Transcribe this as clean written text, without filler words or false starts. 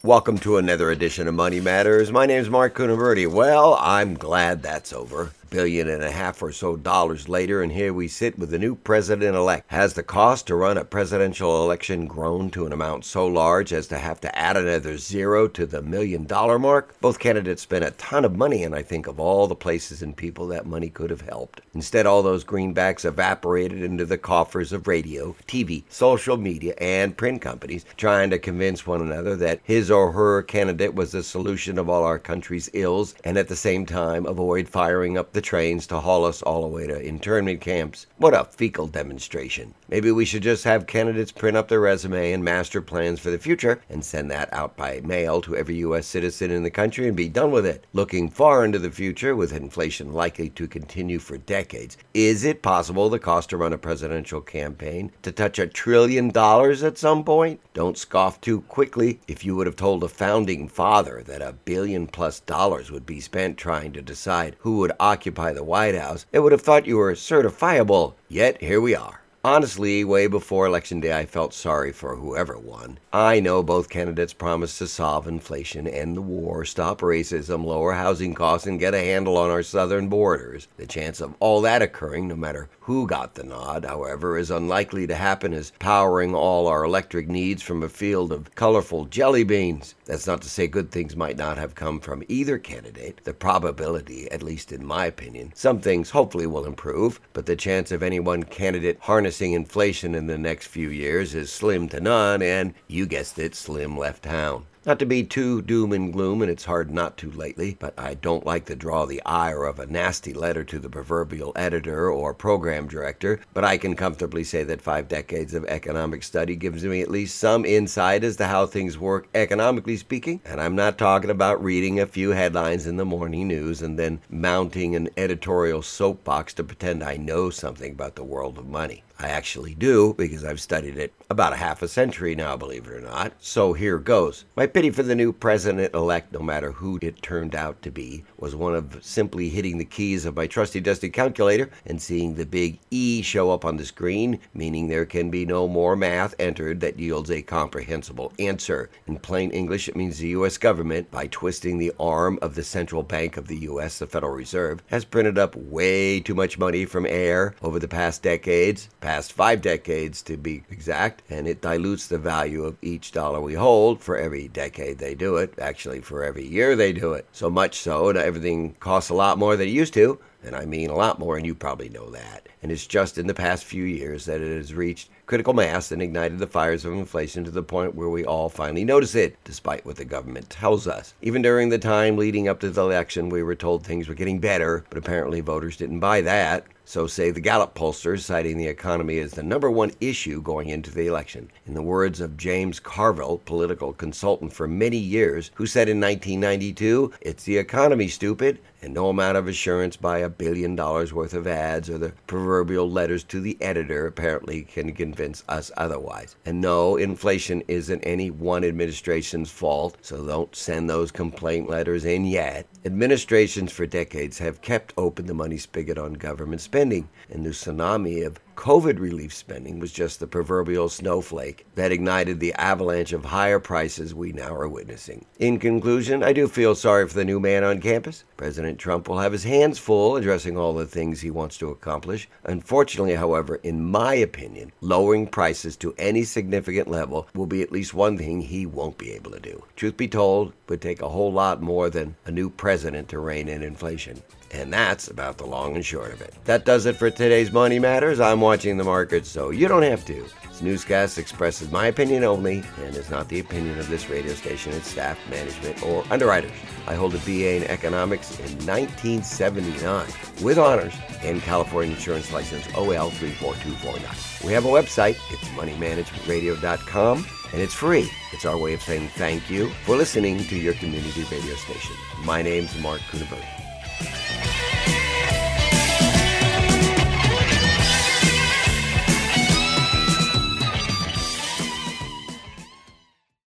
Welcome to another edition of Money Matters. My name is Mark Cunaverti. Well, I'm glad that's over. $1.5 billion or so later, and here we sit with the new president-elect. Has the cost to run a presidential election grown to an amount so large as to have to add another zero to the $1 million mark? Both candidates spent a ton of money, and I think of all the places and people that money could have helped. Instead, all those greenbacks evaporated into the coffers of radio, TV, social media, and print companies, trying to convince one another that his or her candidate was the solution of all our country's ills, and at the same time avoid firing up the trains to haul us all the way to internment camps. What a fecal demonstration. Maybe we should just have candidates print up their resume and master plans for the future and send that out by mail to every U.S. citizen in the country and be done with it. Looking far into the future, with inflation likely to continue for decades, is it possible the cost to run a presidential campaign to touch $1 trillion at some point? Don't scoff too quickly. If you would have told a founding father that $1 billion+ would be spent trying to decide who would occupy the White House, they would have thought you were certifiable. Yet here we are. Honestly, way before Election Day, I felt sorry for whoever won. I know both candidates promised to solve inflation, end the war, stop racism, lower housing costs, and get a handle on our southern borders. The chance of all that occurring, no matter who got the nod, however, is unlikely to happen as powering all our electric needs from a field of colorful jelly beans. That's not to say good things might not have come from either candidate. The probability, at least in my opinion, some things hopefully will improve, but the chance of any one candidate harnessing inflation in the next few years is slim to none, and you guessed it, slim left town. Not to be too doom and gloom, and it's hard not to lately, but I don't like to draw the ire of a nasty letter to the proverbial editor or program director, but I can comfortably say that 5 decades of economic study gives me at least some insight as to how things work economically speaking, and I'm not talking about reading a few headlines in the morning news and then mounting an editorial soapbox to pretend I know something about the world of money. I actually do, because I've studied it about a half a century now, believe it or not. So here goes. My pity for the new president-elect, no matter who it turned out to be, was one of simply hitting the keys of my trusty dusty calculator and seeing the big E show up on the screen, meaning there can be no more math entered that yields a comprehensible answer. In plain English, it means the U.S. government, by twisting the arm of the central bank of the U.S., the Federal Reserve, has printed up way too much money from air over the past decades, past 5 decades to be exact, and it dilutes the value of each dollar we hold for every decade they do it, actually for every year they do it. So much so that everything costs a lot more than it used to, and I mean a lot more, and you probably know that. And it's just in the past few years that it has reached critical mass and ignited the fires of inflation to the point where we all finally notice it, despite what the government tells us. Even during the time leading up to the election, we were told things were getting better, but apparently voters didn't buy that. So say the Gallup pollsters, citing the economy as the number one issue going into the election. In the words of James Carville, political consultant for many years, who said in 1992, "It's the economy, stupid," and no amount of assurance by $1 billion worth of ads or the proverbial letters to the editor apparently can convince us otherwise. And no, inflation isn't any one administration's fault, so don't send those complaint letters in yet. Administrations for decades have kept open the money spigot on government spending, and the tsunami of COVID relief spending was just the proverbial snowflake that ignited the avalanche of higher prices we now are witnessing. In conclusion, I do feel sorry for the new man on campus. President Trump will have his hands full addressing all the things he wants to accomplish. Unfortunately, however, in my opinion, lowering prices to any significant level will be at least one thing he won't be able to do. Truth be told, it would take a whole lot more than a new president to rein in inflation. And that's about the long and short of it. That does it for today's Money Matters. I'm watching the markets, so you don't have to. This newscast expresses my opinion only and is not the opinion of this radio station, its staff, management, or underwriters. I hold a BA in economics in 1979 with honors and California insurance license OL 34249. We have a website. It's moneymanagementradio.com, and it's free. It's our way of saying thank you for listening to your community radio station. My name's Mark Cunaverti.